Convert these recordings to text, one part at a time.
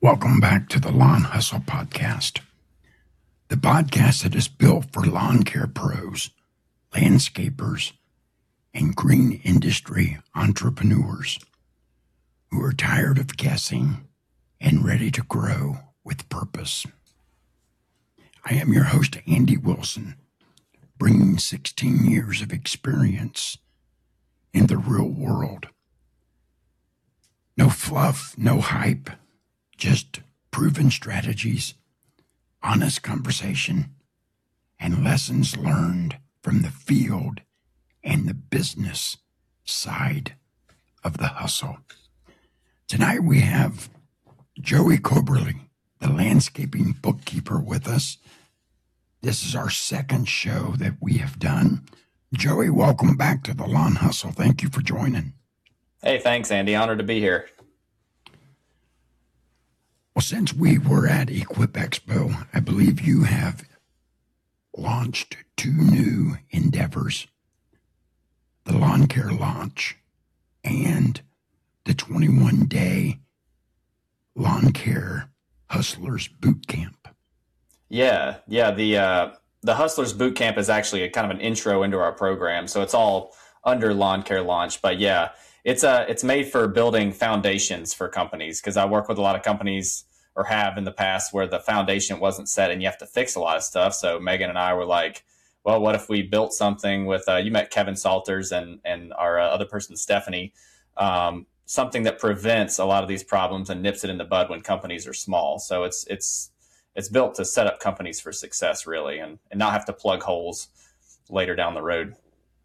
Welcome back to the Lawn Hustle Podcast, the podcast that is built for lawn care pros, landscapers, and green industry entrepreneurs who are tired of guessing and ready to grow with purpose. I am your host, Andy Wilson, bringing 16 years of experience in the real world. No fluff, no hype. Just proven strategies, honest conversation, and lessons learned from the field and the business side of the hustle. Tonight we have Joey Coberly, the landscaping bookkeeper, with us. This is our second show that we have done. Joey, welcome back to the Lawn Hustle. Thank you for joining. Hey, thanks, Andy. Honored to be here. Well, since we were at Equip Expo, I believe you have launched two new endeavors, the Lawn Care Launch and the 21-day Lawn Care Hustlers Boot Camp. Yeah. The Hustlers Boot Camp is actually a kind of an intro into our program, so it's all under Lawn Care Launch. But yeah, it's made for building foundations for companies, because I work with a lot of companies, or have in the past, where the foundation wasn't set and you have to fix a lot of stuff. So Megan and I were like, well, what if we built something with, you met Kevin Salters and our other person, Stephanie, something that prevents a lot of these problems and nips it in the bud when companies are small. So it's built to set up companies for success, really, and not have to plug holes later down the road.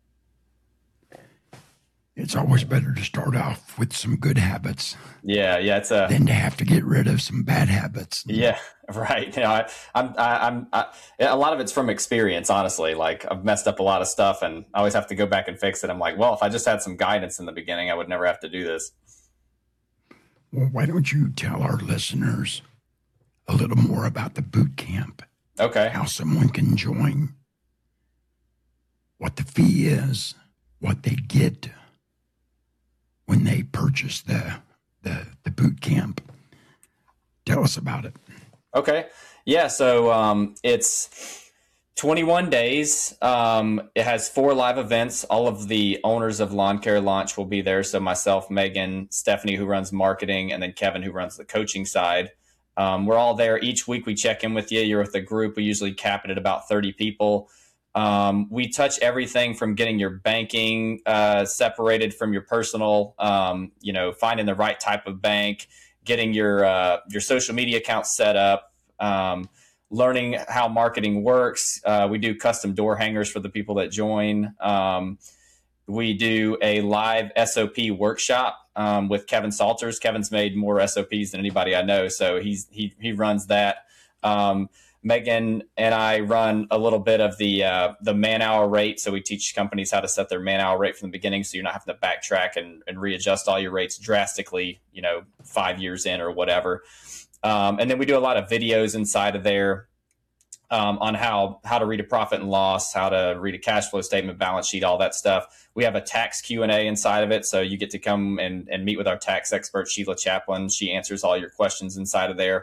It's always better to start off with some good habits. Yeah, than to have to get rid of some bad habits. Yeah, right. You know, a lot of it's from experience, honestly. Like, I've messed up a lot of stuff, and I always have to go back and fix it. I'm like, well, if I just had some guidance in the beginning, I would never have to do this. Well, why don't you tell our listeners a little more about the boot camp? Okay. How someone can join, what the fee is, what they get when they purchase the boot camp. Tell us about it. Okay. Yeah. So it's 21 days. It has 4 live events. All of the owners of Lawn Care Launch will be there. So myself, Megan, Stephanie, who runs marketing, and then Kevin, who runs the coaching side. We're all there. Each week we check in with you. You're with a group. We usually cap it at about 30 people. We touch everything from getting your banking separated from your personal, finding the right type of bank, getting your social media accounts set up, learning how marketing works. We do custom door hangers for the people that join. We do a live SOP workshop with Kevin Salters. Kevin's made more SOPs than anybody I know, so he runs that. Megan and I run a little bit of the man-hour rate. So we teach companies how to set their man-hour rate from the beginning, so you're not having to backtrack and readjust all your rates drastically, 5 years in or whatever. And then we do a lot of videos inside of there on how to read a profit and loss, how to read a cash flow statement, balance sheet, all that stuff. We have a tax Q&A inside of it, so you get to come and meet with our tax expert, Sheila Chaplin. She answers all your questions inside of there.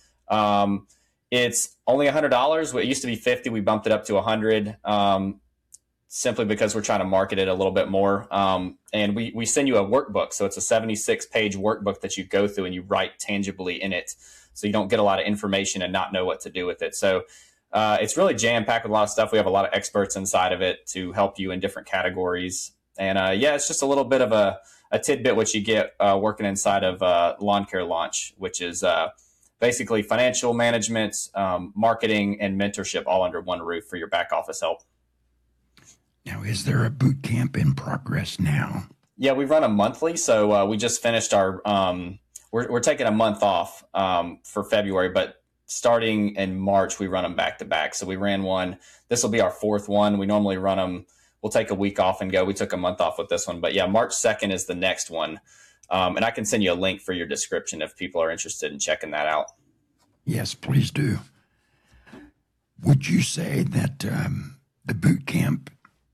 It's only $100. It used to be $50. We bumped it up to $100 simply because we're trying to market it a little bit more. And we send you a workbook. So it's a 76-page workbook that you go through and you write tangibly in it. So you don't get a lot of information and not know what to do with it. So it's really jam-packed with a lot of stuff. We have a lot of experts inside of it to help you in different categories. And it's just a little bit of a tidbit what you get working inside of Lawn Care Launch, which is basically financial management, marketing, and mentorship all under one roof for your back office help. Now, is there a boot camp in progress now? Yeah, we run a monthly. So we just finished our, we're taking a month off for February, but starting in March, we run them back to back. So we ran one. This will be our 4th one. We normally run them. We'll take a week off and go. We took a month off with this one. But yeah, March 2nd is the next one. And I can send you a link for your description if people are interested in checking that out. Yes, please do. Would you say that the boot camp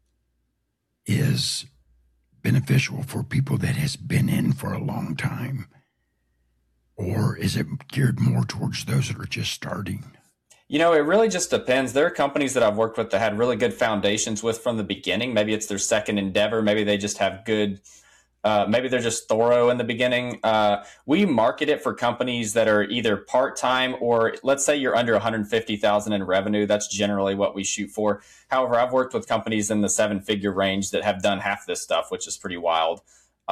is beneficial for people that has been in for a long time? Or is it geared more towards those that are just starting? You know, it really just depends. There are companies that I've worked with that had really good foundations with from the beginning. Maybe it's their second endeavor. Maybe they just have good, maybe they're just thorough in the beginning. We market it for companies that are either part-time or let's say you're under 150,000 in revenue. That's generally what we shoot for. However, I've worked with companies in the 7-figure range that have done half this stuff, which is pretty wild.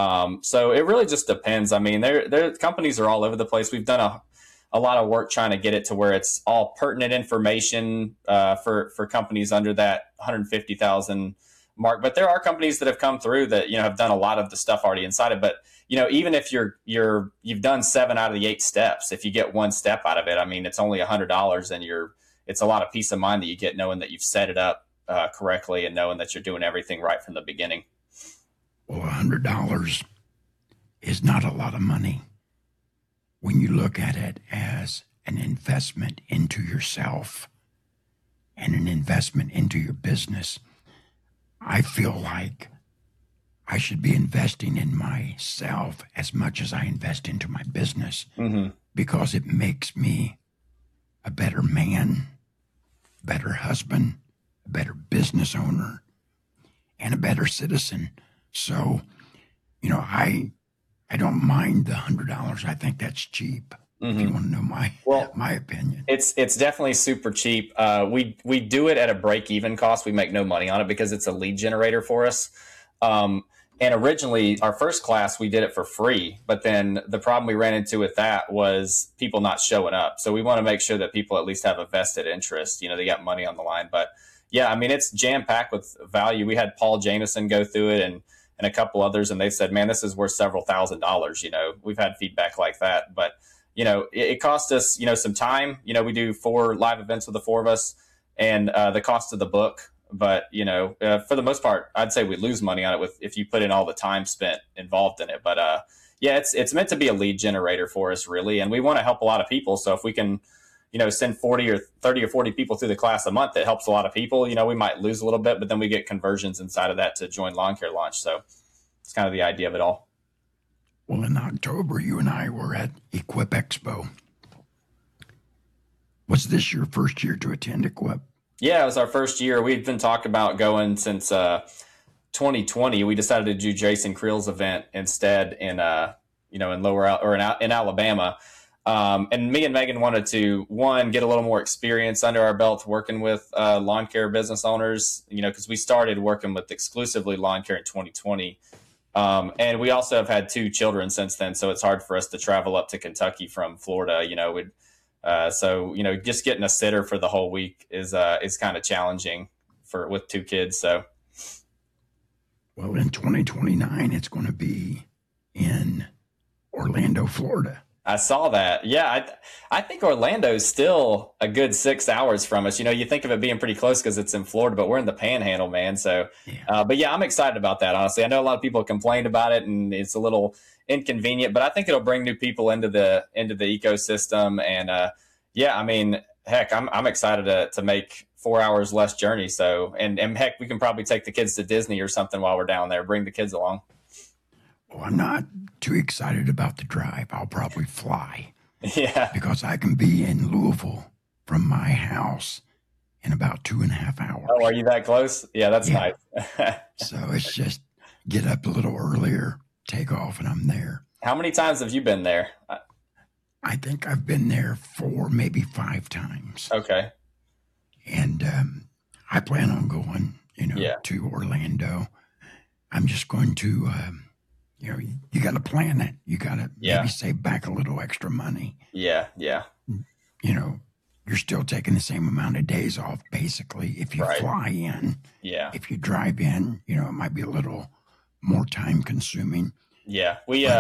So it really just depends. I mean, there companies are all over the place. We've done a lot of work trying to get it to where it's all pertinent information for companies under that 150,000 mark. But there are companies that have come through that, you know, have done a lot of the stuff already inside it. But, you know, even if you've done 7 out of the 8 steps, if you get one step out of it, I mean, it's only $100 and it's a lot of peace of mind that you get knowing that you've set it up correctly and knowing that you're doing everything right from the beginning. Well, $100 is not a lot of money when you look at it as an investment into yourself and an investment into your business. I feel like I should be investing in myself as much as I invest into my business because it makes me a better man, better husband, a better business owner, and a better citizen. So, you know, I don't mind the $100. I think that's cheap. If you want to know my opinion, it's definitely super cheap. We do it at a break-even cost. We make no money on it because it's a lead generator for us. And originally, our first class, we did it for free. But then the problem we ran into with that was people not showing up. So we want to make sure that people at least have a vested interest. You know, they got money on the line. But yeah, I mean, it's jam-packed with value. We had Paul Jameson go through it and a couple others, and they said, man, this is worth several $1,000s. You know, we've had feedback like that. But you know, it cost us, you know, some time. You know, we do 4 live events with the 4 of us and the cost of the book. But, you know, for the most part, I'd say we lose money on it if you put in all the time spent involved in it. But yeah, it's meant to be a lead generator for us, really. And we want to help a lot of people. So if we can, you know, send 40 or 30 or 40 people through the class a month, that helps a lot of people. You know, we might lose a little bit, but then we get conversions inside of that to join Lawn Care Launch. So it's kind of the idea of it all. Well, in October, you and I were at Equip Expo. Was this your first year to attend Equip? Yeah, it was our first year. We'd been talking about going since 2020. We decided to do Jason Creel's event instead in Alabama. And me and Megan wanted to, one, get a little more experience under our belt working with lawn care business owners, you know, because we started working with exclusively lawn care in 2020. And we also have had 2 children since then, so it's hard for us to travel up to Kentucky from Florida. You know, so you know, just getting a sitter for the whole week is kind of challenging with 2 kids. So, well, in 2029, it's going to be in Orlando, Florida. I saw that. Yeah, I think Orlando's still a good 6 hours from us. You know, you think of it being pretty close because it's in Florida, but we're in the Panhandle, man. So, yeah. But yeah, I'm excited about that. Honestly, I know a lot of people complained about it, and it's a little inconvenient, but I think it'll bring new people into the ecosystem. And yeah, I mean, heck, I'm excited to make 4 hours less journey. So, and heck, we can probably take the kids to Disney or something while we're down there. Bring the kids along. Well, I'm not too excited about the drive. I'll probably fly. Yeah. Because I can be in Louisville from my house in about 2.5 hours. Oh, are you that close? Yeah, that's nice. So it's just get up a little earlier, take off, and I'm there. How many times have you been there? I think I've been there 4, maybe 5 times. Okay. And I plan on going, to Orlando. I'm just going to... you got to plan it. You got to maybe save back a little extra money. Yeah. You know, you're still taking the same amount of days off, basically, if you fly in. Yeah. If you drive in, it might be a little more time consuming. Yeah.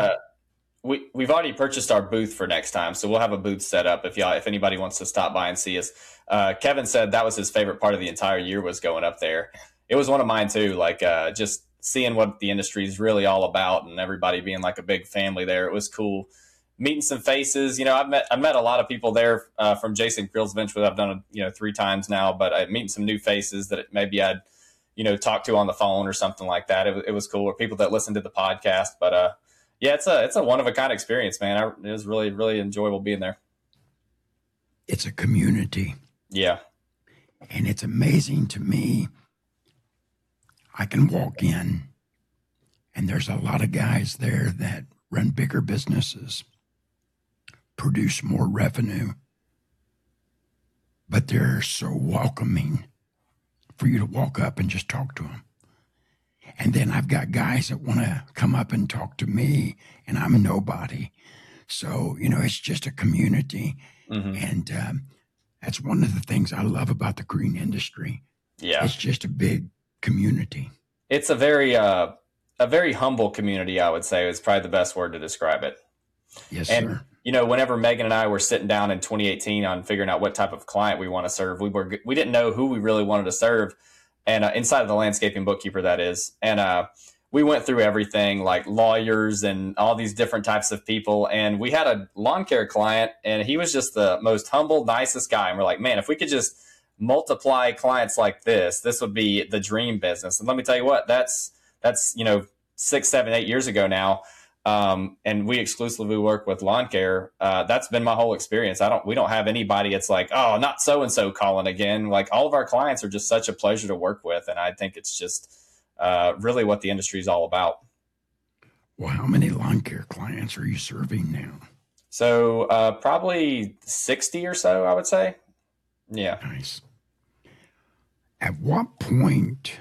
We've already purchased our booth for next time, so we'll have a booth set up if anybody wants to stop by and see us. Kevin said that was his favorite part of the entire year was going up there. It was one of mine too, like just seeing what the industry is really all about and everybody being like a big family there. It was cool meeting some faces. I've met a lot of people there from Jason Creel's events, which I've done 3 times now, but I'm meeting some new faces that maybe I'd talked to on the phone or something like that. It was cool, or people that listen to the podcast. But Yeah, it's a one of a kind experience, man. It was really, really enjoyable being there. It's a community. Yeah. And it's amazing to me. I can walk in and there's a lot of guys there that run bigger businesses, produce more revenue, but they're so welcoming for you to walk up and just talk to them. And then I've got guys that want to come up and talk to me, and I'm a nobody. So, it's just a community. Mm-hmm. And that's one of the things I love about the green industry. Yeah. It's just a big community. It's a very humble community, I would say, is probably the best word to describe it. Yes, and, sir. Whenever Megan and I were sitting down in 2018 on figuring out what type of client we want to serve, we didn't know who we really wanted to serve, and inside of the landscaping bookkeeper, that is. And we went through everything like lawyers and all these different types of people. And we had a lawn care client, and he was just the most humble, nicest guy. And we're like, man, if we could just multiply clients like this would be the dream business. And let me tell you what, that's 6, 7, 8 years ago now. And we exclusively work with lawn care. That's been my whole experience. We don't have anybody. It's like, oh, not so-and-so calling again. Like, all of our clients are just such a pleasure to work with. And I think it's just really what the industry is all about. Well, how many lawn care clients are you serving now? So probably 60 or so, I would say. Yeah. Nice. At what point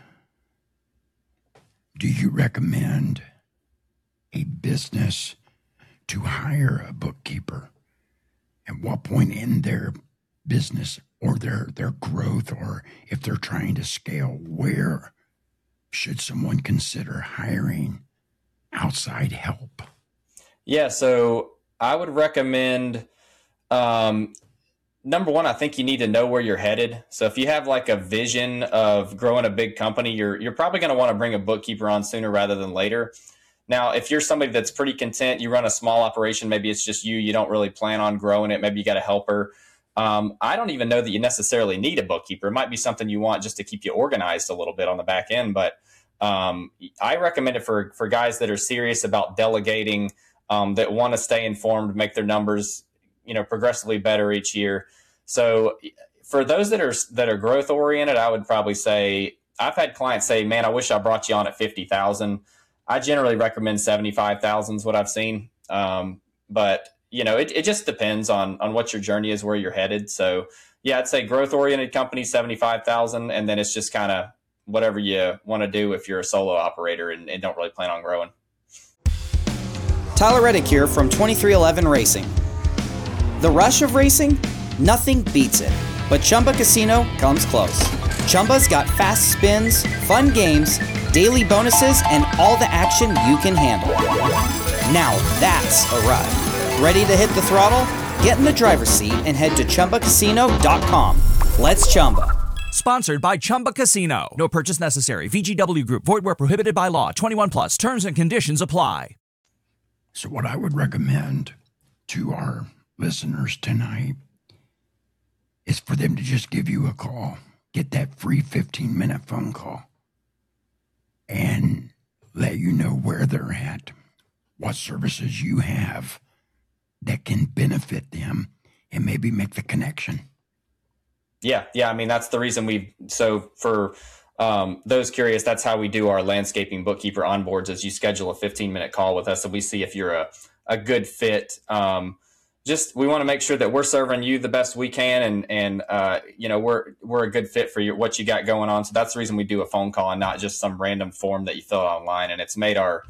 do you recommend a business to hire a bookkeeper? At what point in their business or their growth, or if they're trying to scale, where should someone consider hiring outside help? Yeah, so I would recommend, number one, I think you need to know where you're headed. So if you have like a vision of growing a big company, you're probably going to want to bring a bookkeeper on sooner rather than later. Now, if you're somebody that's pretty content, you run a small operation, maybe it's just you don't really plan on growing it, maybe you got a helper. I don't even know that you necessarily need a bookkeeper. It might be something you want just to keep you organized a little bit on the back end. But I recommend it for guys that are serious about delegating, that want to stay informed, make their numbers, progressively better each year. So for those that are growth oriented, I would probably say, I've had clients say, man, I wish I brought you on at 50,000. I generally recommend 75,000 is what I've seen. But it just depends on what your journey is, where you're headed. So yeah, I'd say growth oriented company, 75,000. And then it's just kind of whatever you want to do if you're a solo operator and don't really plan on growing. Tyler Reddick here from 2311 Racing. The rush of racing? Nothing beats it. But Chumba Casino comes close. Chumba's got fast spins, fun games, daily bonuses, and all the action you can handle. Now that's a ride. Ready to hit the throttle? Get in the driver's seat and head to ChumbaCasino.com. Let's Chumba. Sponsored by Chumba Casino. No purchase necessary. VGW Group. Void where prohibited by law. 21 plus. Terms and conditions apply. So what I would recommend to our listeners tonight is for them to just give you a call. Get that free 15-minute phone call and let you know where they're at, what services you have that can benefit them, and maybe make the connection. Yeah. I mean, that's the reason so for those curious, that's how we do our landscaping bookkeeper onboards, is you schedule a 15-minute call with us and we see if you're a good fit. We want to make sure that we're serving you the best we can, and we're a good fit for what you got going on. So that's the reason we do a phone call and not just some random form that you fill out online. And it's made our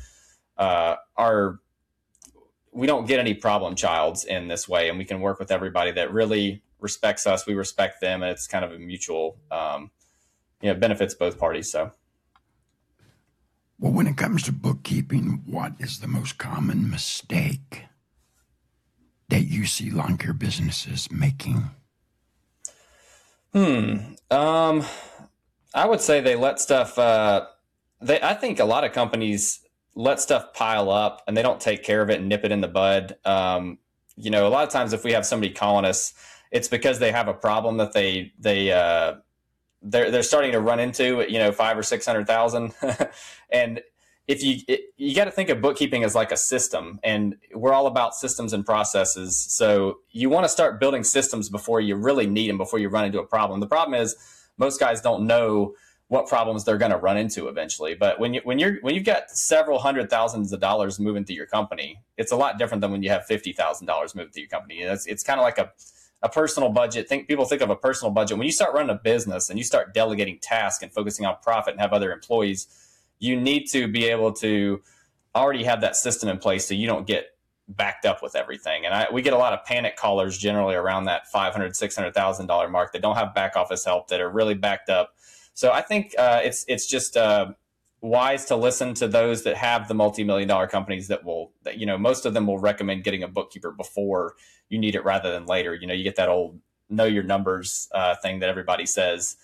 we don't get any problem childs in this way, and we can work with everybody that really respects us. We respect them, and it's kind of a mutual, benefits both parties. So. Well, when it comes to bookkeeping, what is the most common mistake that you see lawn care businesses making? I would say they let stuff, I think a lot of companies let stuff pile up and they don't take care of it and nip it in the bud. A lot of times if we have somebody calling us, it's because they have a problem that they're starting to run into, 500,000 or 600,000. And you got to think of bookkeeping as like a system, and we're all about systems and processes. So you want to start building systems before you really need them, before you run into a problem. The problem is most guys don't know what problems they're going to run into eventually. But when you've got several $100,000s moving through your company, it's a lot different than when you have $50,000 moving through your company. It's kind of like a personal budget. People think of a personal budget. When you start running a business and you start delegating tasks and focusing on profit and have other employees, you need to be able to already have that system in place so you don't get backed up with everything. And we get a lot of panic callers generally around that $500,000, $600,000 mark that don't have back office help, that are really backed up. So I think it's just wise to listen to those that have the multi-million-dollar companies that most of them will recommend getting a bookkeeper before you need it rather than later. You get that old know your numbers thing that everybody says.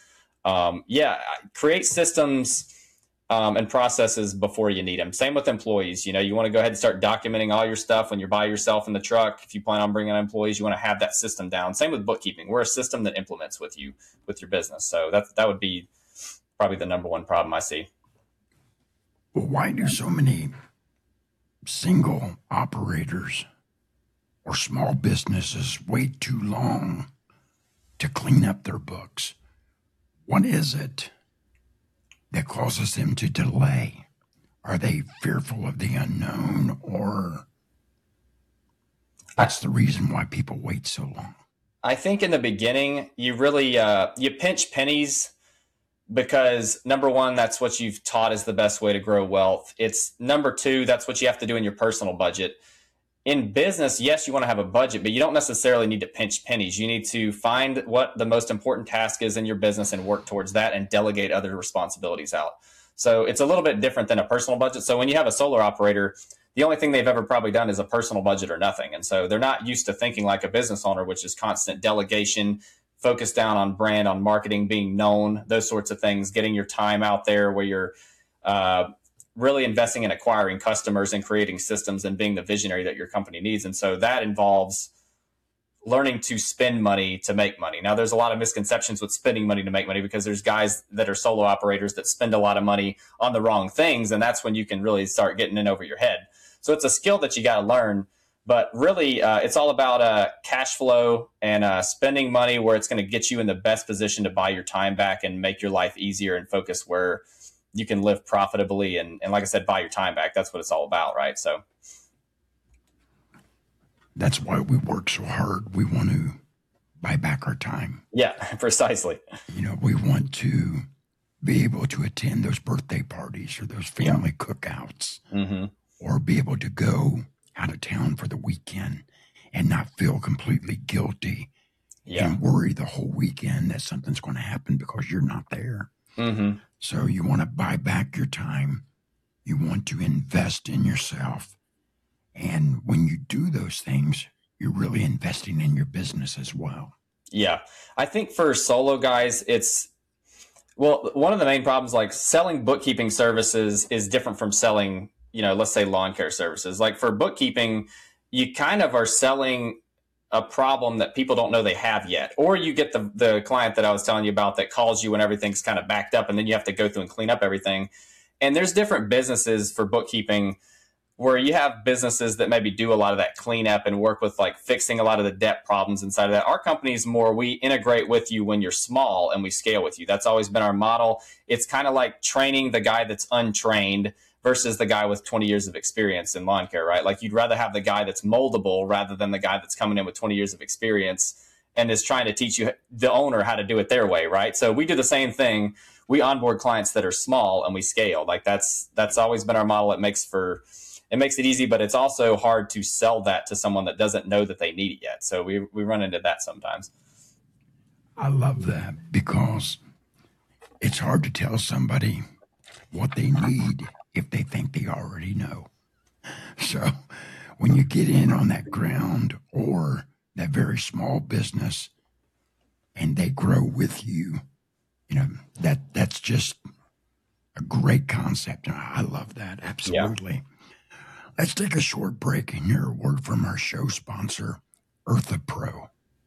Create systems and processes before you need them. Same with employees. You want to go ahead and start documenting all your stuff when you're by yourself in the truck. If you plan on bringing on employees, you want to have that system down. Same with bookkeeping. We're a system that implements with your business. So that would be probably the number one problem I see. Well, why do so many single operators or small businesses wait too long to clean up their books? What is it that causes them to delay? Are they fearful of the unknown, or that's the reason why people wait so long? I think in the beginning, you really you pinch pennies because, number one, that's what you've taught is the best way to grow wealth. It's number two, that's what you have to do in your personal budget. In business, yes, you want to have a budget, but you don't necessarily need to pinch pennies. You need to find what the most important task is in your business and work towards that and delegate other responsibilities out. So it's a little bit different than a personal budget. So when you have a solar operator, the only thing they've ever probably done is a personal budget or nothing. And so they're not used to thinking like a business owner, which is constant delegation, focus down on brand, on marketing, being known, those sorts of things, getting your time out there where you're really investing in acquiring customers and creating systems and being the visionary that your company needs. And so that involves learning to spend money to make money. Now, there's a lot of misconceptions with spending money to make money because there's guys that are solo operators that spend a lot of money on the wrong things. And that's when you can really start getting in over your head. So it's a skill that you got to learn. But really, it's all about cash flow and spending money where it's going to get you in the best position to buy your time back and make your life easier and focus where you can live profitably. And like I said, buy your time back. That's what it's all about, right? So that's why we work so hard. We want to buy back our time. Yeah, precisely. We want to be able to attend those birthday parties or those family cookouts, or be able to go out of town for the weekend and not feel completely guilty and worry the whole weekend that something's going to happen because you're not there. So you want to buy back your time. You want to invest in yourself. And when you do those things, you're really investing in your business as well. Yeah. I think for solo guys, one of the main problems, like selling bookkeeping services is different from selling, let's say lawn care services. Like for bookkeeping, you kind of are selling a problem that people don't know they have yet. Or you get the client that I was telling you about that calls you when everything's kind of backed up and then you have to go through and clean up everything. And there's different businesses for bookkeeping where you have businesses that maybe do a lot of that cleanup and work with like fixing a lot of the debt problems inside of that. Our company is more, we integrate with you when you're small and we scale with you. That's always been our model. It's kind of like training the guy that's untrained versus the guy with 20 years of experience in lawn care, right? Like you'd rather have the guy that's moldable rather than the guy that's coming in with 20 years of experience and is trying to teach you, the owner, how to do it their way, right? So we do the same thing. We onboard clients that are small and we scale. Like that's always been our model. It makes it easy, but it's also hard to sell that to someone that doesn't know that they need it yet. So we run into that sometimes. I love that because it's hard to tell somebody what they need if they think they already know. So when you get in on that ground or that very small business and they grow with you, that's just a great concept. And I love that. Absolutely. Yeah. Let's take a short break and hear a word from our show sponsor, EarthaPro.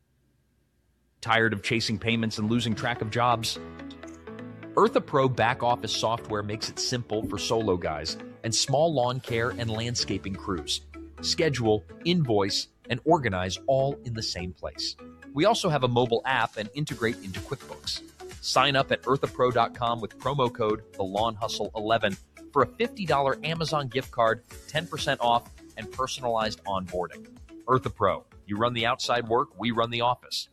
Tired of chasing payments and losing track of jobs? EarthaPro back office software makes it simple for solo guys and small lawn care and landscaping crews. Schedule, invoice, and organize all in the same place. We also have a mobile app and integrate into QuickBooks. Sign up at earthapro.com with promo code TheLawnHustle11 for a $50 Amazon gift card, 10% off, and personalized onboarding. EarthaPro. You run the outside work, we run the office.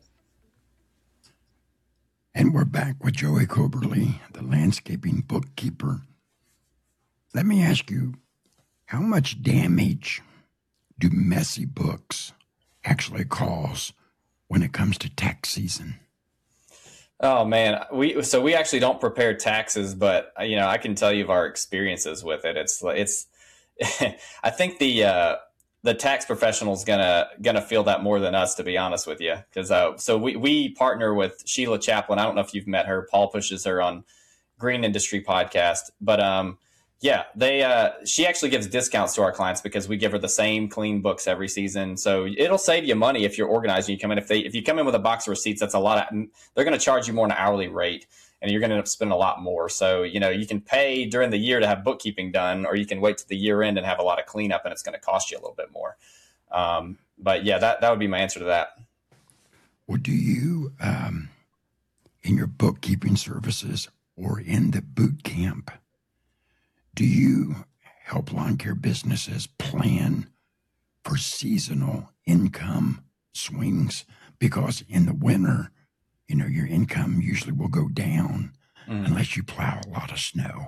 And we're back with Joey Coberly, the landscaping bookkeeper. Let me ask you, how much damage do messy books actually cause when it comes to tax season? Oh man, we actually don't prepare taxes, but I can tell you of our experiences with it. It's I think the tax professional is gonna feel that more than us, to be honest with you, because so we partner with Sheila Chaplin. I don't know if you've met her. Paul pushes her on Green Industry Podcast, but she actually gives discounts to our clients because we give her the same clean books every season. So it'll save you money if you're organized and you come in. If you come in with a box of receipts, that's a lot. They're going to charge you more on an hourly rate, and you're going to end up spending a lot more. So you can pay during the year to have bookkeeping done, or you can wait to the year end and have a lot of cleanup, and it's going to cost you a little bit more. But yeah, that would be my answer to that. Well, do you, in your bookkeeping services or in the boot camp, do you help lawn care businesses plan for seasonal income swings? Because in the winter, your income usually will go down unless you plow a lot of snow.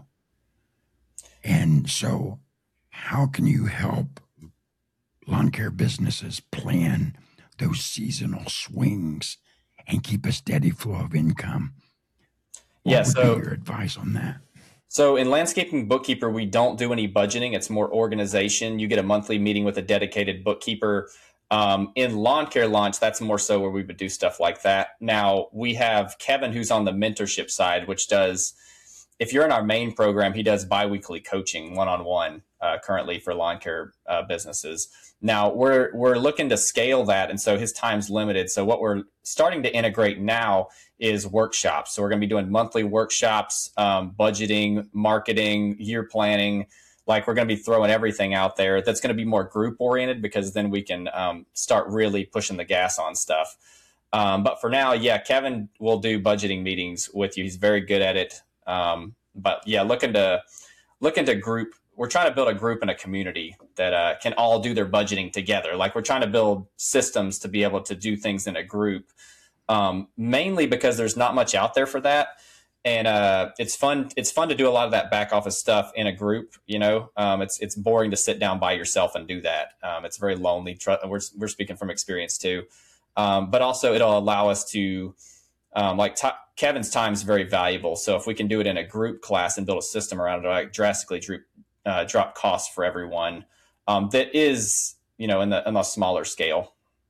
And so how can you help lawn care businesses plan those seasonal swings and keep a steady flow of income? What would be your advice on that? So in Landscaping Bookkeeper, we don't do any budgeting. It's more organization. You get a monthly meeting with a dedicated bookkeeper. In Lawn Care Launch, that's more so where we would do stuff like that. Now, we have Kevin, who's on the mentorship side, which does, if you're in our main program, he does biweekly coaching one-on-one currently for lawn care businesses. Now, we're looking to scale that, and so his time's limited. So what we're starting to integrate now is workshops. So we're going to be doing monthly workshops, budgeting, marketing, year planning. Like, we're going to be throwing everything out there that's going to be more group oriented, because then we can start really pushing the gas on stuff. But for now, yeah, Kevin will do budgeting meetings with you. He's very good at it. But yeah, looking to group. We're trying to build a group and a community that can all do their budgeting together. Like, we're trying to build systems to be able to do things in a group, mainly because there's not much out there for that. And it's fun. It's fun to do a lot of that back office stuff in a group. It's boring to sit down by yourself and do that. It's very lonely. We're speaking from experience too, but also it'll allow us to Kevin's time is very valuable. So if we can do it in a group class and build a system around it, like drastically drop costs for everyone. That is, in a smaller scale.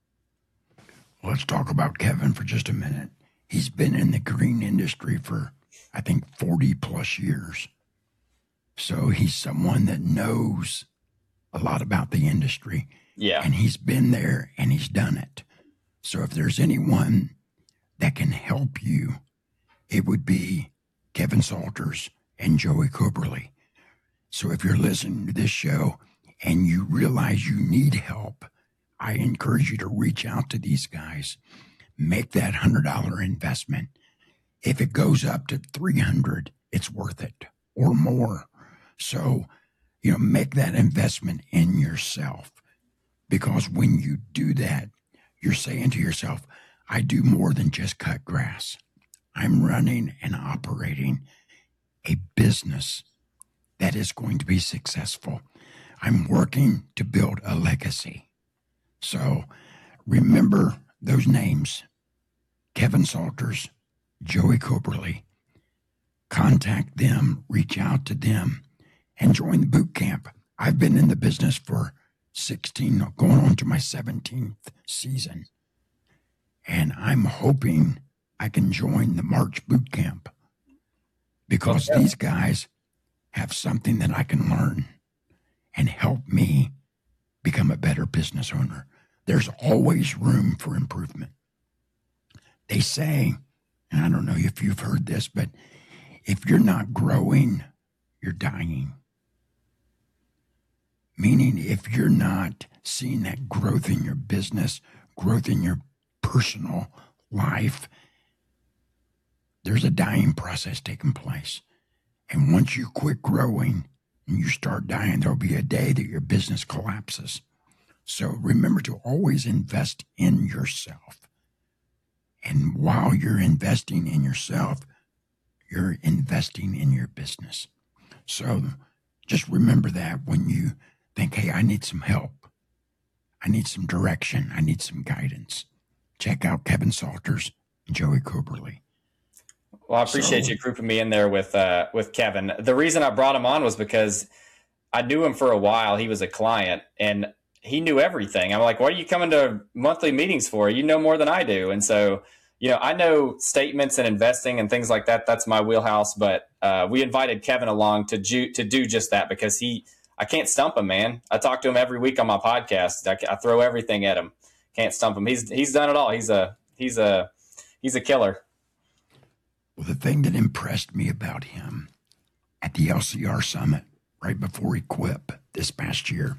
Let's talk about Kevin for just a minute. He's been in the green industry for, I think, 40 plus years. So he's someone that knows a lot about the industry. Yeah. And he's been there and he's done it. So if there's anyone that can help you, it would be Kevin Salters and Joey Coberly. So if you're listening to this show and you realize you need help, I encourage you to reach out to these guys. Make that $100 investment. If it goes up to $300, it's worth it or more. So, make that investment in yourself, because when you do that, you're saying to yourself, I do more than just cut grass. I'm running and operating a business that is going to be successful. I'm working to build a legacy. So remember those names: Kevin Salters, Joey Coberly. Contact them, reach out to them, and join the boot camp. I've been in the business for 16, going on to my 17th season. And I'm hoping I can join the March boot camp, because these guys have something that I can learn and help me become a better business owner. There's always room for improvement. They say, and I don't know if you've heard this, but if you're not growing, you're dying. Meaning if you're not seeing that growth in your business, growth in your personal life, there's a dying process taking place. And once you quit growing and you start dying, there'll be a day that your business collapses. So remember to always invest in yourself. And while you're investing in yourself, you're investing in your business. So just remember that when you think, hey, I need some help. I need some direction. I need some guidance. Check out Kevin Salters and Joey Coberly. Well, I appreciate you grouping me in there with Kevin. The reason I brought him on was because I knew him for a while. He was a client and he knew everything. I'm like, what are you coming to monthly meetings for? You know more than I do. And so, I know statements and investing and things like that. That's my wheelhouse. But we invited Kevin along to do just that because I can't stump him, man. I talk to him every week on my podcast. I throw everything at him. Can't stump him. He's done it all. He's a killer. Well, the thing that impressed me about him at the LCR Summit right before Equip this past year,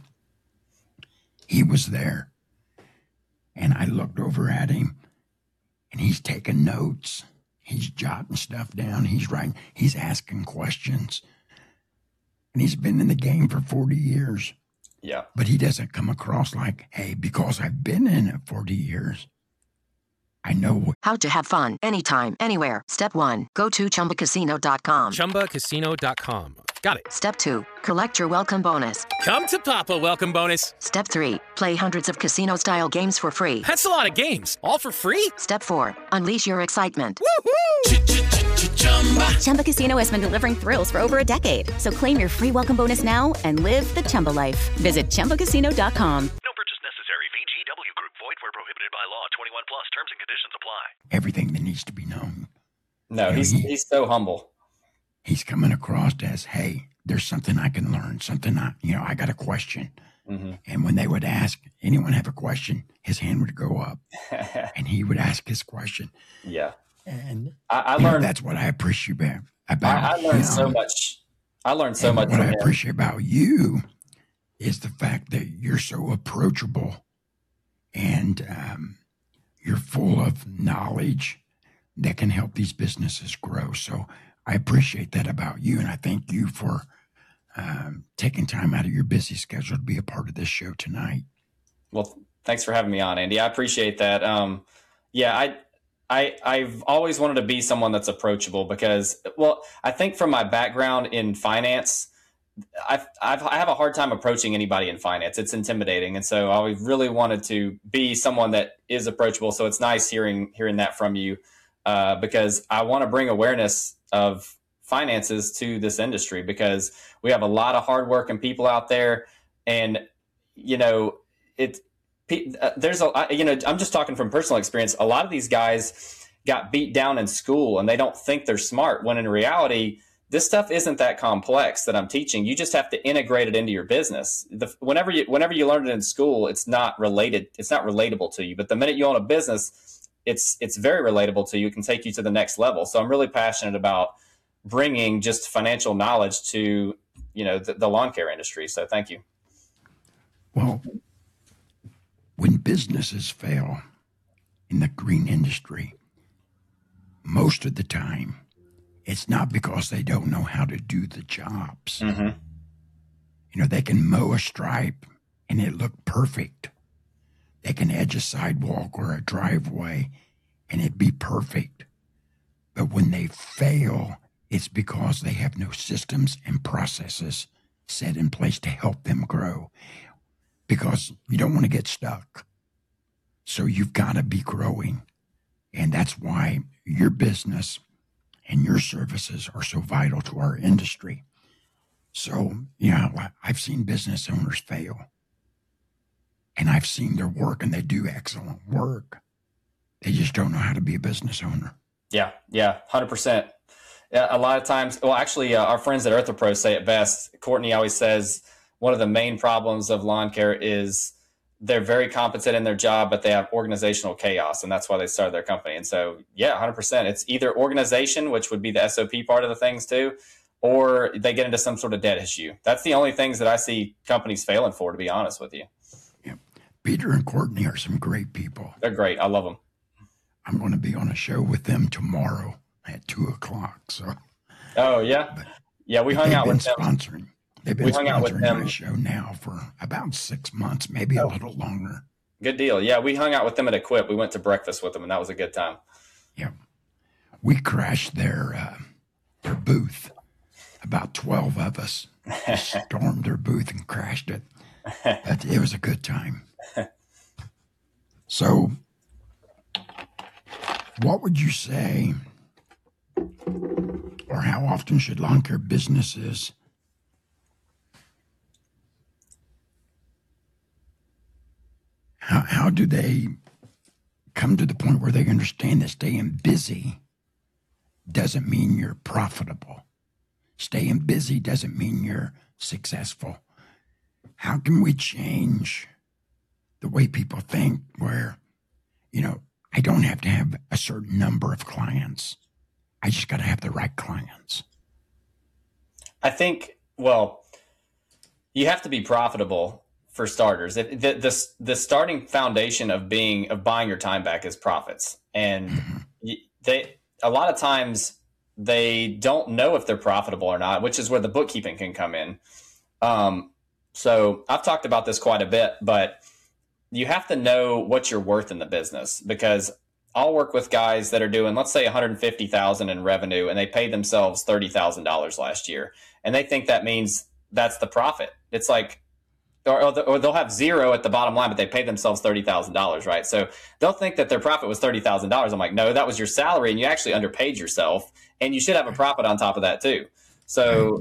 he was there. And I looked over at him, and he's taking notes. He's jotting stuff down. He's writing. He's asking questions. And he's been in the game for 40 years. Yeah. But he doesn't come across like, hey, because I've been in it 40 years, I know how to have fun anytime, anywhere. Step 1, go to ChumbaCasino.com. ChumbaCasino.com. Got it. Step 2, collect your welcome bonus. Come to Papa welcome bonus. Step 3, play hundreds of casino-style games for free. That's a lot of games, all for free? Step 4, unleash your excitement. Woohoo! Chumba Casino has been delivering thrills for over a decade. So claim your free welcome bonus now and live the Chumba life. Visit ChumbaCasino.com. No purchase necessary. VGW Group. Void where prohibited by law. 21 plus. Terms and conditions apply. everything that needs to be known. No, he's so humble. He's coming across as, hey, there's something I can learn, something I got a question. Mm-hmm. And when they would ask, anyone have a question, his hand would go up and he would ask his question. Yeah. And I learned, that's what I appreciate about I learned so much. I learned so much. What I appreciate about you is the fact that you're so approachable and you're full of knowledge that can help these businesses grow. So I appreciate that about you. And I thank you for taking time out of your busy schedule to be a part of this show tonight. Well, thanks for having me on, Andy. I appreciate that. I've always wanted to be someone that's approachable because, well, I think from my background in finance, I have a hard time approaching anybody in finance. It's intimidating. And so I really wanted to be someone that is approachable. So it's nice hearing that from you because I want to bring awareness of finances to this industry because we have a lot of hardworking people out there. And, I'm just talking from personal experience. A lot of these guys got beat down in school and they don't think they're smart when in reality, this stuff isn't that complex that I'm teaching. You just have to integrate it into your business. Whenever you learn it in school, it's not related. It's not relatable to you. But the minute you own a business, it's very relatable to you. It can take you to the next level. So I'm really passionate about bringing just financial knowledge to, the lawn care industry. So thank you. Well, when businesses fail in the green industry, most of the time, it's not because they don't know how to do the jobs. Mm-hmm. They can mow a stripe and it look perfect. They can edge a sidewalk or a driveway and it be perfect. But when they fail, it's because they have no systems and processes set in place to help them grow. Because you don't want to get stuck. So you've got to be growing. And that's why your business and your services are so vital to our industry. So, I've seen business owners fail. And I've seen their work, and they do excellent work. They just don't know how to be a business owner. Yeah, 100%. A lot of times, well, actually, our friends at EarthPro say it best. Courtney always says one of the main problems of lawn care is they're very competent in their job, but they have organizational chaos, and that's why they started their company. And so, 100%. It's either organization, which would be the SOP part of the things too, or they get into some sort of debt issue. That's the only things that I see companies failing for, to be honest with you. Yeah. Peter and Courtney are some great people. They're great. I love them. I'm going to be on a show with them tomorrow at 2:00. So. Oh yeah, yeah. We hung out with them. They've been sponsoring my show now for about 6 months, maybe a little longer. Good deal. Yeah, we hung out with them at Equip. We went to breakfast with them, and that was a good time. Yeah, we crashed their booth. About 12 of us stormed their booth and crashed it. But it was a good time. So, what would you say, or how often should lawn care businesses how do they come to the point where they understand that staying busy doesn't mean you're profitable? Staying busy doesn't mean you're successful. How can we change the way people think where, I don't have to have a certain number of clients. I just got to have the right clients. I think, you have to be profitable for starters. The starting foundation of buying your time back is profits. And a lot of times they don't know if they're profitable or not, which is where the bookkeeping can come in. So I've talked about this quite a bit, but you have to know what you're worth in the business, because I'll work with guys that are doing, let's say, $150,000 in revenue, and they paid themselves $30,000 last year. And they think that means that's the profit. It's like, or they'll have zero at the bottom line, but they paid themselves $30,000, right? So they'll think that their profit was $30,000. I'm like, no, that was your salary, and you actually underpaid yourself, and you should have a profit on top of that too. So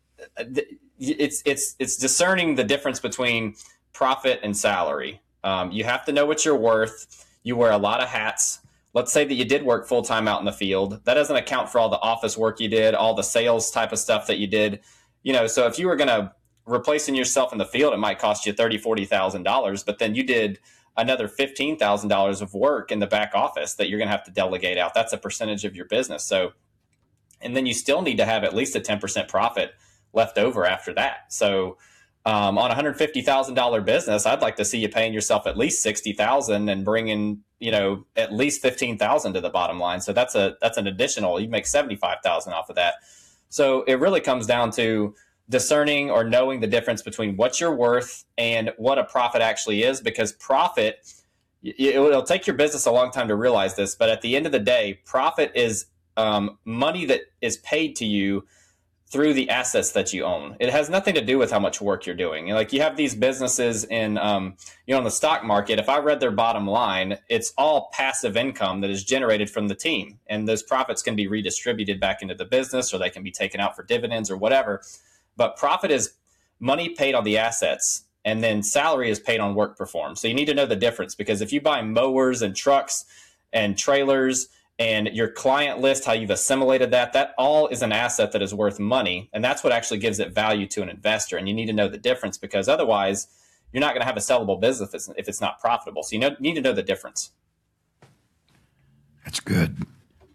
it's discerning the difference between profit and salary. You have to know what you're worth. You wear a lot of hats. Let's say that you did work full time out in the field. That doesn't account for all the office work you did, all the sales type of stuff that you did. So if you were going to replacing yourself in the field, it might cost you $30,000, $40,000, but then you did another $15,000 of work in the back office that you're going to have to delegate out. That's a percentage of your business. So, and then you still need to have at least a 10% profit left over after that. So on a $150,000 business, I'd like to see you paying yourself at least $60,000 and bringing, at least $15,000 to the bottom line. So that's an additional, you make $75,000 off of that. So it really comes down to discerning or knowing the difference between what you're worth and what a profit actually is, because profit, it'll take your business a long time to realize this, but at the end of the day, profit is money that is paid to you through the assets that you own. It has nothing to do with how much work you're doing. Like you have these businesses in, on the stock market. If I read their bottom line, it's all passive income that is generated from the team. And those profits can be redistributed back into the business, or they can be taken out for dividends or whatever. But profit is money paid on the assets, and then salary is paid on work performed. So you need to know the difference, because if you buy mowers and trucks and trailers and your client list, how you've assimilated that all is an asset that is worth money. And that's what actually gives it value to an investor. And you need to know the difference, because otherwise you're not going to have a sellable business if it's not profitable. So you need to know the difference. That's good.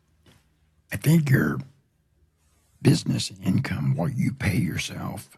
I think your business income, what you pay yourself,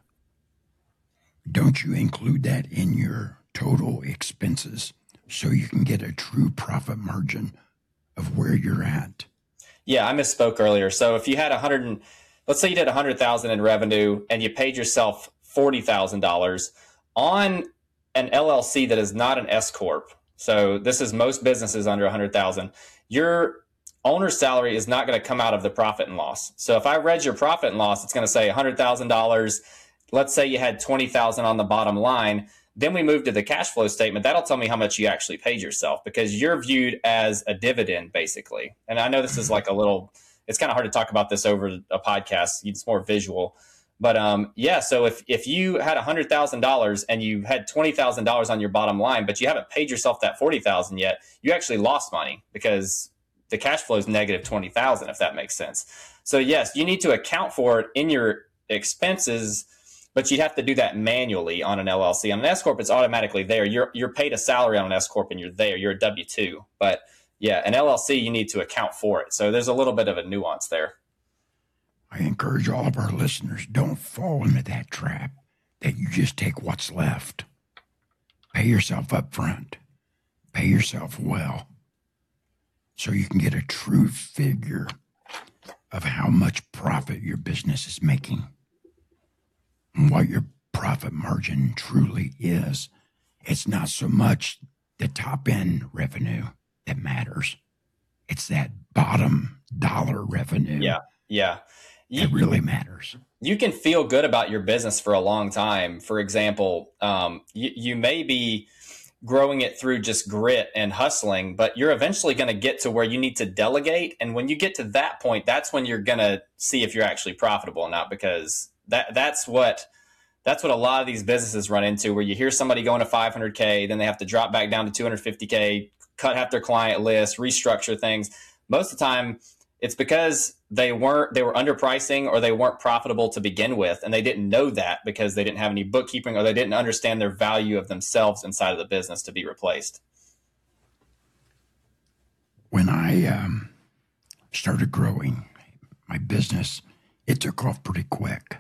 don't you include that in your total expenses so you can get a true profit margin of where you're at? Yeah, I misspoke earlier. So if you had let's say you did $100,000 in revenue and you paid yourself $40,000 on an LLC that is not an S corp. So this is most businesses under $100,000. Your owner's salary is not going to come out of the profit and loss. So if I read your profit and loss, it's going to say $100,000. Let's say you had $20,000 on the bottom line. Then we move to the cash flow statement. That'll tell me how much you actually paid yourself, because you're viewed as a dividend, basically. And I know this is like it's kind of hard to talk about this over a podcast. It's more visual. But so if you had $100,000 and you had $20,000 on your bottom line, but you haven't paid yourself that $40,000 yet, you actually lost money, because the cash flow is negative $20,000, if that makes sense. So yes, you need to account for it in your expenses, but you'd have to do that manually on an LLC. On an S corp, it's automatically there. You're paid a salary on an S corp, and you're there. You're a W-2. But yeah, an LLC, you need to account for it. So there's a little bit of a nuance there. I encourage all of our listeners, don't fall into that trap that you just take what's left. Pay yourself up front. Pay yourself well so you can get a true figure of how much profit your business is making and what your profit margin truly is. It's not so much the top end revenue that matters. It's that bottom dollar revenue. Yeah. It really matters. You can feel good about your business for a long time. For example, you may be growing it through just grit and hustling, but you're eventually going to get to where you need to delegate. And when you get to that point, that's when you're going to see if you're actually profitable or not, because that's what a lot of these businesses run into, where you hear somebody going to 500K, then they have to drop back down to 250K, cut half their client list, restructure things. Most of the time, it's because they were underpricing or they weren't profitable to begin with, and they didn't know that because they didn't have any bookkeeping or they didn't understand their value of themselves inside of the business to be replaced. When I started growing my business, it took off pretty quick.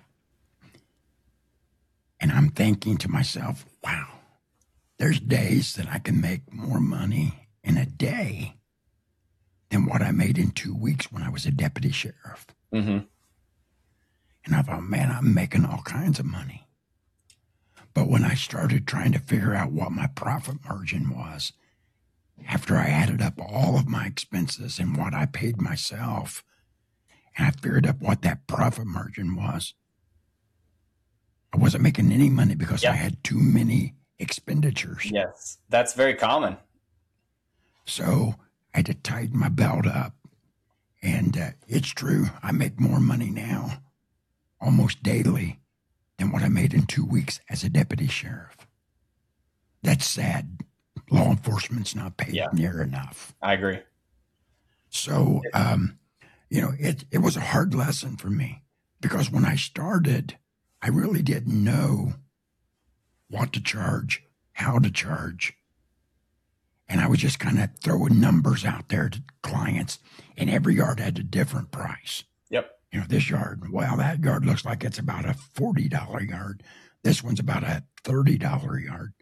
And I'm thinking to myself, wow, there's days that I can make more money in a day than what I made in 2 weeks when I was a deputy sheriff. Mm-hmm. And I thought, man, I'm making all kinds of money. But when I started trying to figure out what my profit margin was, after I added up all of my expenses and what I paid myself, and I figured out what that profit margin was, I wasn't making any money because I had too many expenditures. Yes, that's very common. So I had to tighten my belt up. And it's true, I make more money now, almost daily, than what I made in 2 weeks as a deputy sheriff. That's sad. Law enforcement's not paid near enough. I agree. So, it was a hard lesson for me, because when I started, I really didn't know what to charge, how to charge. And I was just kind of throwing numbers out there to clients, and every yard had a different price. Yep. This yard, well, that yard looks like it's about a $40 yard. This one's about a $30 yard.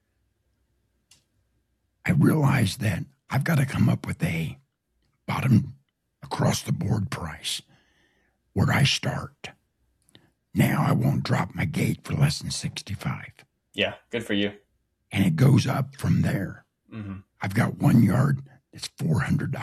I realized that I've got to come up with a bottom across the board price where I start. Now I won't drop my gate for less than 65. Yeah, good for you. And it goes up from there. Mm-hmm. I've got 1 yard that's $400.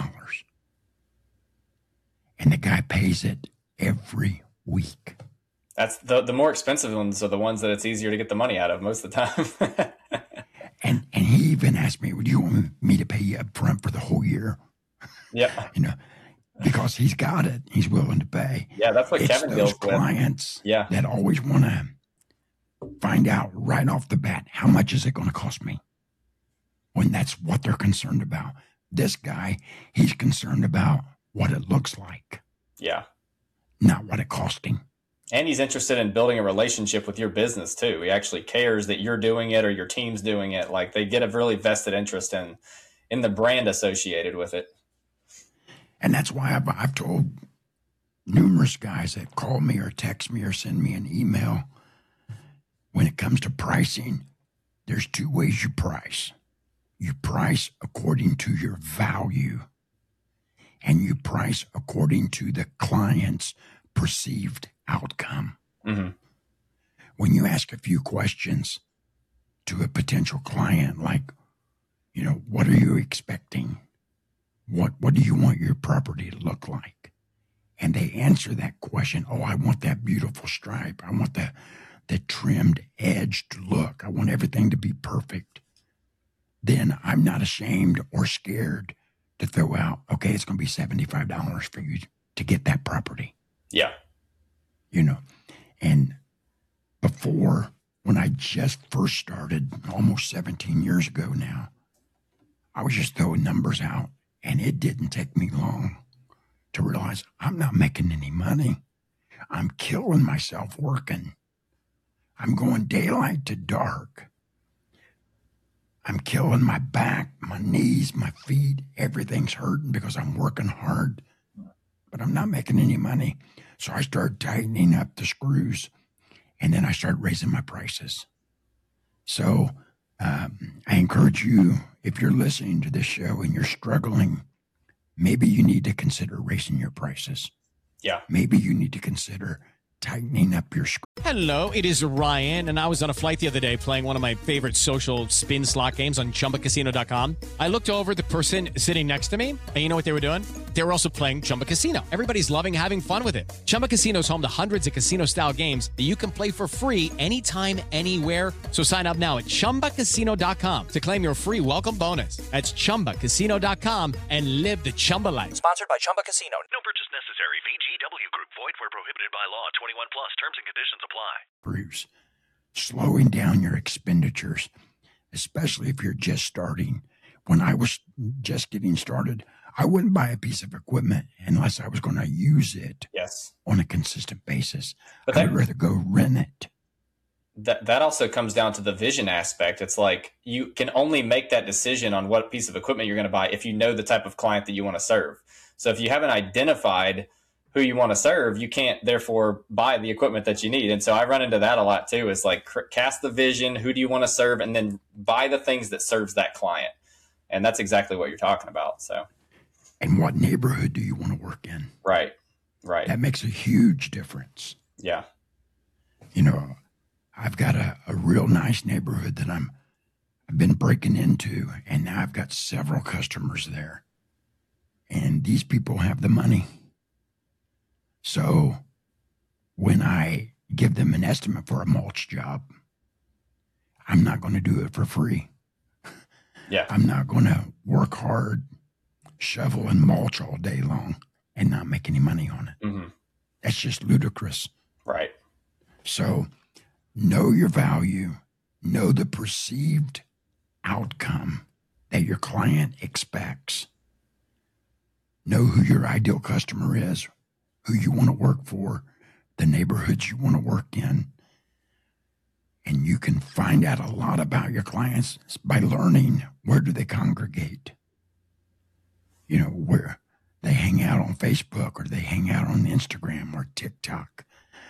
And the guy pays it every week. That's the more expensive ones are the ones that it's easier to get the money out of most of the time. and he even asked me, "Would you want me to pay you up front for the whole year?" Yeah. Because he's got it. He's willing to pay. Yeah, that's what Kevin deals with. It's those clients that always want to find out right off the bat, how much is it going to cost me? When that's what they're concerned about. This guy, he's concerned about what it looks like. Yeah. Not what it cost him. And he's interested in building a relationship with your business too. He actually cares that you're doing it or your team's doing it. Like, they get a really vested interest in the brand associated with it. And that's why I've told numerous guys that call me or text me or send me an email, when it comes to pricing, there's two ways you price. You price according to your value, and you price according to the client's perceived outcome. Mm-hmm. When you ask a few questions to a potential client, like, what are you expecting? What do you want your property to look like? And they answer that question, I want that beautiful stripe. I want the trimmed edged look. I want everything to be perfect. Then I'm not ashamed or scared to throw out, okay, it's going to be $75 for you to get that property. Yeah. And before, when I just first started, almost 17 years ago now, I was just throwing numbers out, and it didn't take me long to realize I'm not making any money. I'm killing myself working. I'm going daylight to dark. I'm killing my back, my knees, my feet. Everything's hurting because I'm working hard, but I'm not making any money. So I started tightening up the screws, and then I started raising my prices. So I encourage you, if you're listening to this show and you're struggling, maybe you need to consider raising your prices. Yeah. Maybe you need to consider tightening up your screws. Hello, it is Ryan, and I was on a flight the other day playing one of my favorite social spin slot games on ChumbaCasino.com. I looked over at the person sitting next to me, and you know what they were doing? They were also playing Chumba Casino. Everybody's loving having fun with it. Chumba Casino is home to hundreds of casino-style games that you can play for free anytime, anywhere. So sign up now at ChumbaCasino.com to claim your free welcome bonus. That's ChumbaCasino.com and live the Chumba life. Sponsored by Chumba Casino. No purchase necessary. VGW Group. Void where prohibited by law. 21 plus. Terms and conditions apply. Bruce, slowing down your expenditures, especially if you're just starting. When I was just getting started, I wouldn't buy a piece of equipment unless I was going to use it on a consistent basis. But I'd rather go rent it. That also comes down to the vision aspect. It's like you can only make that decision on what piece of equipment you're going to buy if you know the type of client that you want to serve. So if you haven't identified who you want to serve, you can't therefore buy the equipment that you need. And so I run into that a lot too. It's like cast the vision, who do you want to serve, and then buy the things that serves that client. And that's exactly what you're talking about. So, and what neighborhood do you want to work in? Right. That makes a huge difference. Yeah. You know, I've got a real nice neighborhood that I've been breaking into, and now I've got several customers there. And these people have the money. So when I give them an estimate for a mulch job, I'm not going to do it for free. Yeah. I'm not going to work hard, shovel and mulch all day long and not make any money on it. Mm-hmm. That's just ludicrous. Right. So know your value, know the perceived outcome that your client expects. Know who your ideal customer is, who you want to work for, the neighborhoods you want to work in. And you can find out a lot about your clients by learning where do they congregate. You know, where they hang out on Facebook or they hang out on Instagram or TikTok.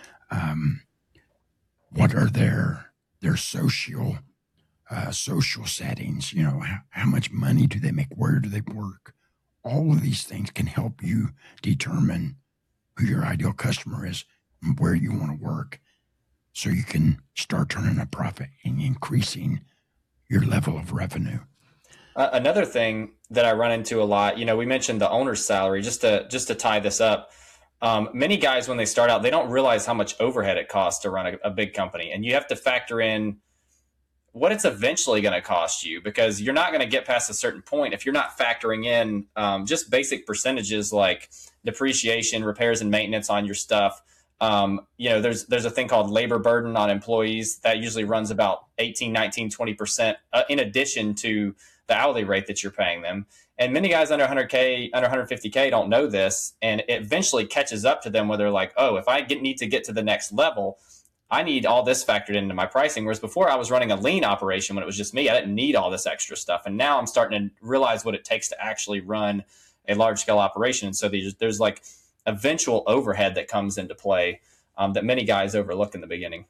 What are their social settings? You know, how much money do they make? Where do they work? All of these things can help you determine who your ideal customer is and where you want to work so you can start turning a profit and increasing your level of revenue. Another thing that I run into a lot, you know, we mentioned the owner's salary, just to tie this up. Many guys, when they start out, they don't realize how much overhead it costs to run a big company. And you have to factor in what it's eventually going to cost you, because you're not going to get past a certain point if you're not factoring in just basic percentages like depreciation, repairs and maintenance on your stuff. You know, there's a thing called labor burden on employees that usually runs about 18, 19, 20% in addition to the hourly rate that you're paying them. And many guys under 100K, under 150K don't know this, and it eventually catches up to them where they're like, oh, if I need to get to the next level, I need all this factored into my pricing. Whereas before I was running a lean operation when it was just me, I didn't need all this extra stuff. And now I'm starting to realize what it takes to actually run a large scale operation. And so there's like eventual overhead that comes into play that many guys overlook in the beginning.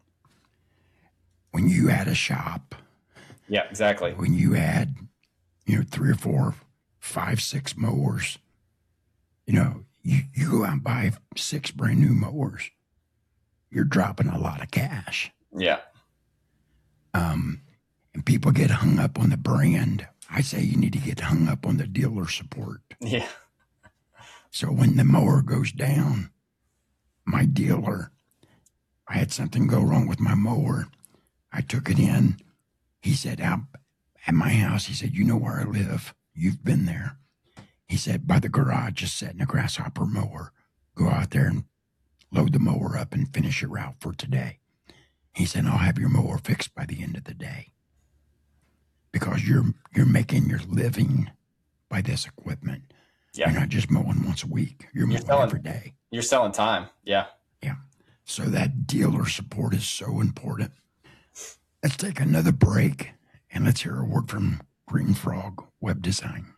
When you add a shop. Yeah, exactly. When you add, 3 or 4, 5, 6 mowers, you go out and buy 6 brand new mowers. You're dropping a lot of cash. Yeah. And people get hung up on the brand. I say you need to get hung up on the dealer support. Yeah. So when the mower goes down, my dealer, I had something go wrong with my mower. I took it in. He said, out at my house, he said, you know where I live. You've been there. He said, by the garage, just setting a grasshopper mower. Go out there and load the mower up and finish your route for today. He said, I'll have your mower fixed by the end of the day. Because you're making your living by this equipment. Yeah. You're not just mowing once a week. You're mowing every day. You're selling time. Yeah. Yeah. So that dealer support is so important. Let's take another break and let's hear a word from Green Frog Web Design.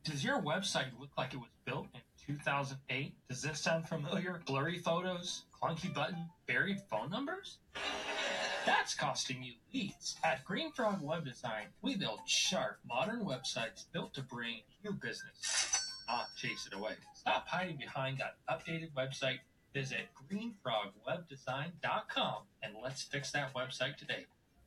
Does your website look like it was built in 2008? Does this sound familiar? Blurry photos, clunky button, buried phone numbers? That's costing you leads. At Green Frog Web Design, we build sharp, modern websites built to bring you business, not chase it away. Stop hiding behind that updated website. Visit greenfrogwebdesign.com and let's fix that website today.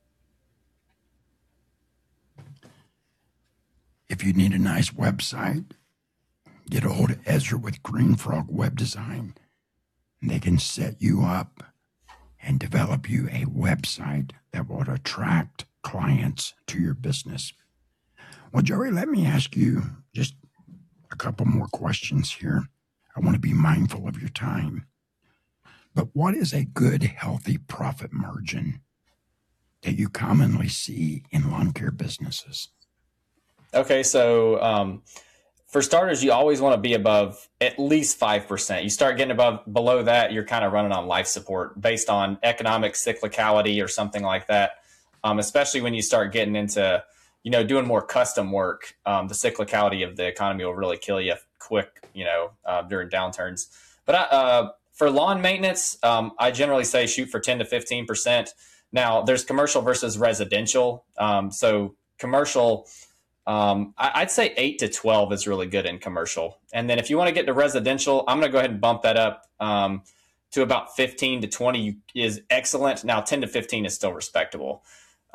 If you need a nice website, get a hold of Ezra with Green Frog Web Design, and they can set you up and develop you a website that will attract clients to your business. Well, Joey, let me ask you just a couple more questions here. I want to be mindful of your time. But what is a good, healthy profit margin that you commonly see in lawn care businesses? Okay, so for starters, you always want to be above at least 5%. You start getting below that, you're kind of running on life support based on economic cyclicality or something like that. Especially when you start getting into, doing more custom work, the cyclicality of the economy will really kill you quick, during downturns. But for lawn maintenance, I generally say shoot for 10 to 15%. Now, there's commercial versus residential. So commercial, I'd say 8 to 12 is really good in commercial. And then if you want to get to residential, I'm going to go ahead and bump that up to about 15 to 20 is excellent. Now, 10 to 15 is still respectable.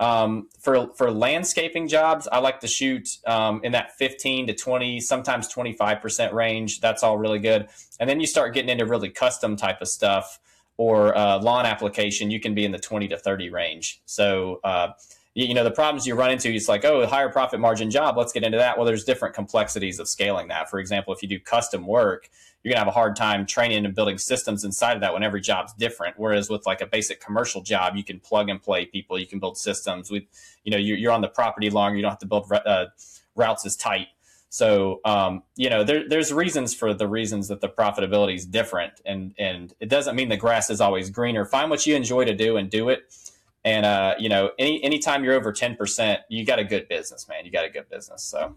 For landscaping jobs, I like to shoot in that 15 to 20, sometimes 25% range. That's all really good. And then you start getting into really custom type of stuff or lawn application, you can be in the 20 to 30 range. So, the problems you run into, it's like, oh, higher profit margin job, let's get into that. Well, there's different complexities of scaling that. For example, if you do custom work, you're gonna have a hard time training and building systems inside of that when every job's different. Whereas with like a basic commercial job, you can plug and play people, you can build systems with, you're on the property longer, you don't have to build routes as tight. So, there's reasons for the reasons that the profitability is different. And it doesn't mean the grass is always greener. Find what you enjoy to do and do it. And, anytime you're over 10%, you got a good business, man. You got a good business. So,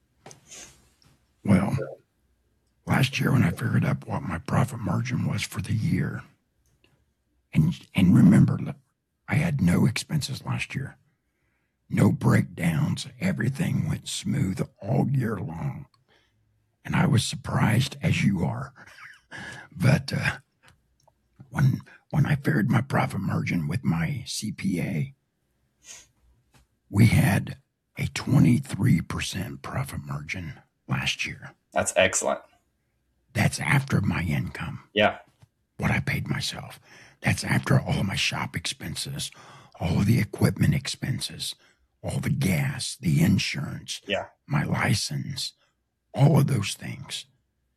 well, last year when I figured out what my profit margin was for the year, and remember, look, I had no expenses last year, no breakdowns. Everything went smooth all year long. And I was surprised, as you are. But when I figured my profit margin with my CPA, we had a 23% profit margin last year. That's excellent. That's after my income. Yeah. What I paid myself. That's after all of my shop expenses, all of the equipment expenses, all the gas, the insurance, my license, all of those things.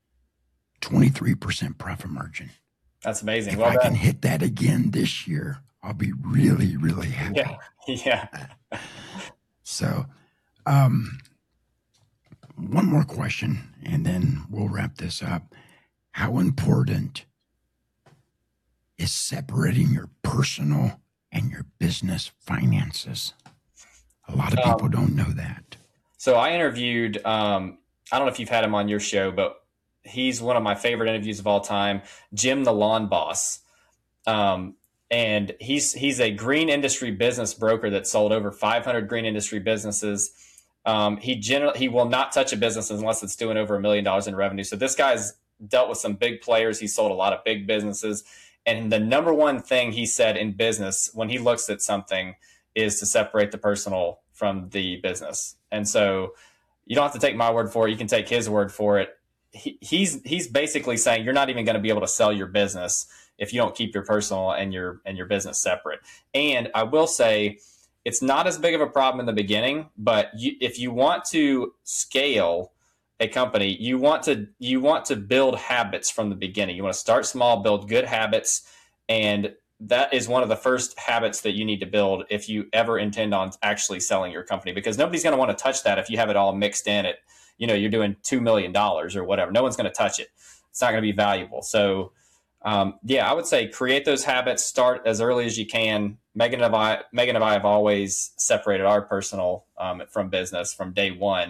23% profit margin. That's amazing. If I can hit that again this year, I'll be really, really happy. Yeah. So, one more question, and then we'll wrap this up. How important is separating your personal and your business finances? A lot of people don't know that. So I interviewed, I don't know if you've had him on your show, but he's one of my favorite interviews of all time, Jim the Lawn Boss. And he's a green industry business broker that sold over 500 green industry businesses. He will not touch a business unless it's doing over $1 million in revenue. So this guy's dealt with some big players. He sold a lot of big businesses. And the number one thing he said in business when he looks at something is to separate the personal from the business. And so you don't have to take my word for it. You can take his word for it. He's basically saying you're not even going to be able to sell your business if you don't keep your personal and your business separate. And I will say it's not as big of a problem in the beginning, but if you want to scale a company, you want to build habits from the beginning. You want to start small, build good habits, and that is one of the first habits that you need to build if you ever intend on actually selling your company, because nobody's going to want to touch that if you have it all mixed in at, you're doing $2 million or whatever. No one's going to touch it. It's not going to be valuable. So, I would say create those habits, start as early as you can. Megan and I have always separated our personal from business from day one.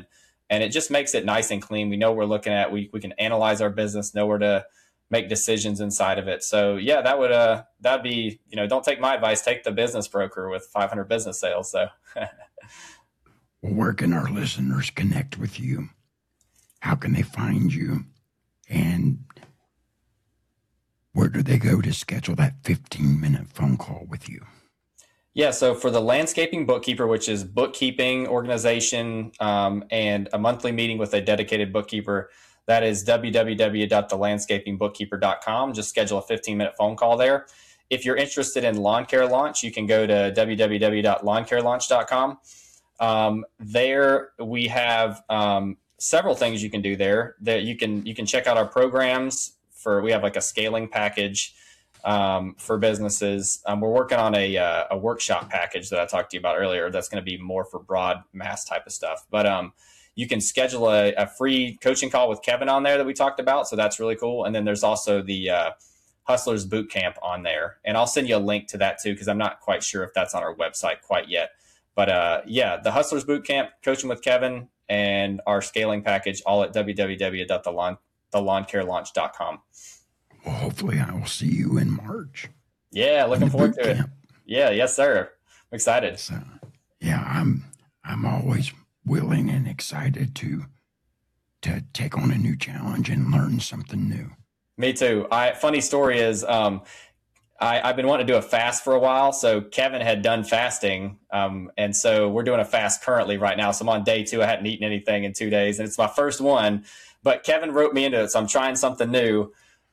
and it just makes it nice and clean. We know what we're looking at. We can analyze our business, know where to make decisions inside of it. So yeah, that'd be, don't take my advice, take the business broker with 500 business sales. So well, where can our listeners connect with you? How can they find you? And where do they go to schedule that 15-minute phone call with you? Yeah, so for the Landscaping Bookkeeper, which is bookkeeping, organization, and a monthly meeting with a dedicated bookkeeper, that is www.thelandscapingbookkeeper.com. Just schedule a 15-minute phone call there. If you're interested in Lawn Care Launch, you can go to www.lawncarelaunch.com. There we have several things you can do there. That you can check out our programs. We have like a scaling package for businesses. We're working on a workshop package that I talked to you about earlier. That's going to be more for broad mass type of stuff. But you can schedule a free coaching call with Kevin on there that we talked about. So that's really cool. And then there's also the Hustlers Boot Camp on there. And I'll send you a link to that too, because I'm not quite sure if that's on our website quite yet. But yeah, the Hustlers Boot Camp, coaching with Kevin, and our scaling package, all at www.thelawncarelaunch.com. Well, hopefully I will see you in March. Yeah, looking forward to it. Yeah, yes, sir. I'm excited. So, yeah, I'm always willing and excited to take on a new challenge and learn something new. Me too. Funny story is I've been wanting to do a fast for a while. So Kevin had done fasting. And so we're doing a fast currently right now. So I'm on day 2. I hadn't eaten anything in 2 days, and it's my first one. But Kevin wrote me into it, so I'm trying something new.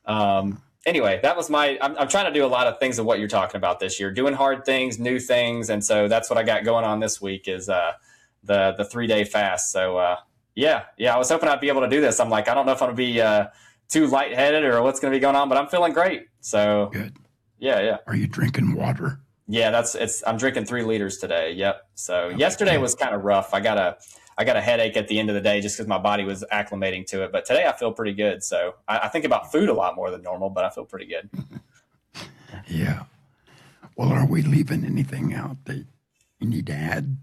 Anyway, that was I'm trying to do a lot of things of what you're talking about this year, doing hard things, new things. And so that's what I got going on this week is the 3-day fast. So yeah, I was hoping I'd be able to do this. I'm like, I don't know if I'm going to be too lightheaded or what's going to be going on, but I'm feeling great. So good. Yeah. Are you drinking water? Yeah, I'm drinking 3 liters today. Yep. So yesterday was kind of rough. I got a headache at the end of the day just because my body was acclimating to it. But today I feel pretty good. So I think about food a lot more than normal, but I feel pretty good. Yeah. Well, are we leaving anything out that you need to add?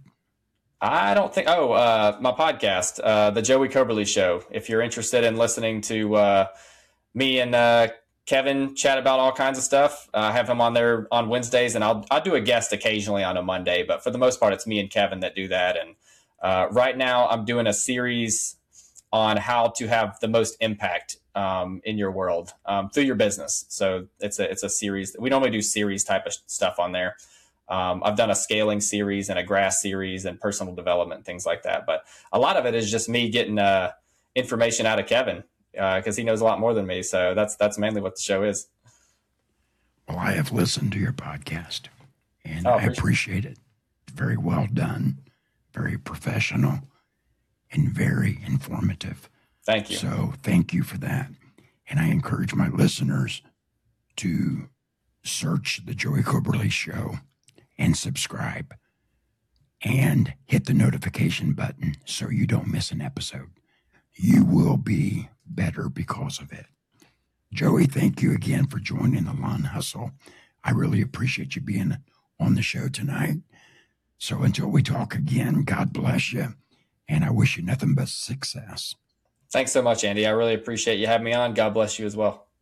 I don't think. My podcast, the Joey Coberly Show. If you're interested in listening to me and Kevin chat about all kinds of stuff, I have him on there on Wednesdays, and I'll do a guest occasionally on a Monday. But for the most part, it's me and Kevin that do that. And right now, I'm doing a series on how to have the most impact in your world through your business. So it's a series. We normally do series type of stuff on there. I've done a scaling series and a grass series and personal development and things like that. But a lot of it is just me getting information out of Kevin because he knows a lot more than me. So that's mainly what the show is. Well, I have listened to your podcast, and I appreciate it. Very well done, very professional, and very informative. Thank you. So thank you for that. And I encourage my listeners to search The Joey Coberly Show and subscribe and hit the notification button so you don't miss an episode. You will be better because of it. Joey, thank you again for joining the Lawn Hustle. I really appreciate you being on the show tonight. So until we talk again, God bless you, and I wish you nothing but success. Thanks so much, Andy. I really appreciate you having me on. God bless you as well.